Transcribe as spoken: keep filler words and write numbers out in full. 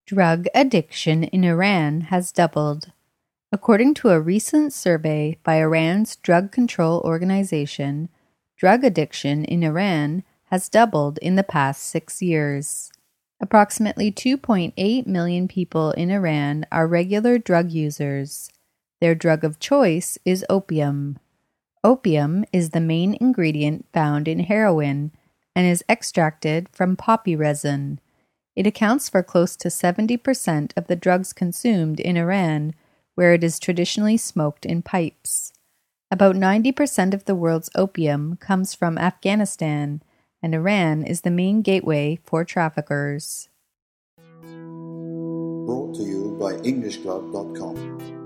Drug addiction in Iran has doubled. According to a recent survey by Iran's Drug Control Organization, drug addiction in Iran has doubled in the past six years. Approximately two point eight million people in Iran are regular drug users. Their drug of choice is opium. Opium is the main ingredient found in heroin and is extracted from poppy resin. It accounts for close to seventy percent of the drugs consumed in Iran, where it is traditionally smoked in pipes. About ninety percent of the world's opium comes from Afghanistan, and Iran is the main gateway for traffickers. Brought to you by English Club dot com.